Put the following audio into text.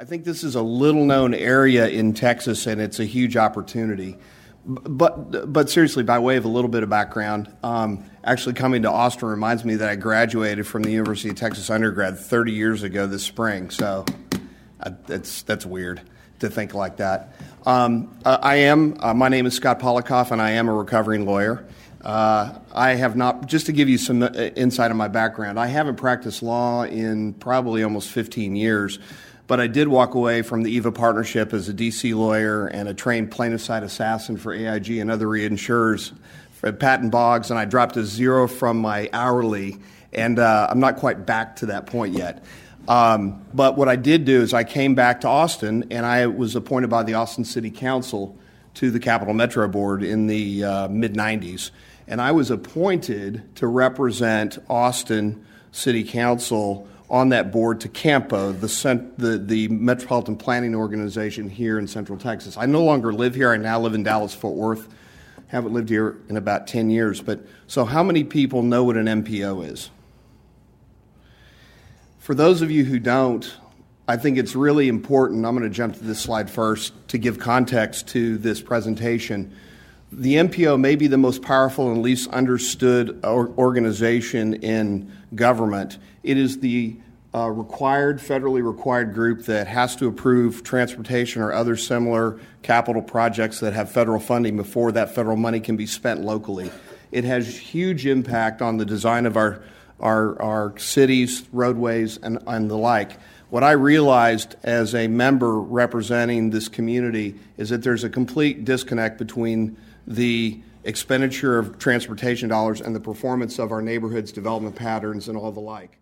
I think this is a little-known area in Texas, and it's a huge opportunity. But seriously, by way of a little bit of background, actually coming to Austin reminds me that I graduated from the University of Texas undergrad 30 years ago this spring. So that's weird to think like that. My name is Scott Polikoff, and I am a recovering lawyer. I have not, just to give you some insight on my background, I haven't practiced law in probably almost 15 years. But I did walk away from the EVA partnership as a D.C. lawyer and a trained plaintiff side assassin for AIG and other reinsurers for Patton Boggs, and I dropped to zero from my hourly, and I'm not quite back to that point yet. But what I did do is I came back to Austin, and I was appointed by the Austin City Council to the Capital Metro Board in the mid-'90s. And I was appointed to represent Austin City Council on that board to CAMPO, the Metropolitan Planning Organization here in Central Texas. I no longer live here. I now live in Dallas-Fort Worth. Haven't lived here in about 10 years. So how many people know what an MPO is? For those of you who don't, I think it's really important. I'm going to jump to this slide first to give context to this presentation. The MPO may be the most powerful and least understood organization in government. It is the federally required group that has to approve transportation or other similar capital projects that have federal funding before that federal money can be spent locally. It has huge impact on the design of our cities, roadways, and the like. What I realized as a member representing this community is that there's a complete disconnect between the expenditure of transportation dollars and the performance of our neighborhoods, development patterns, and all the like.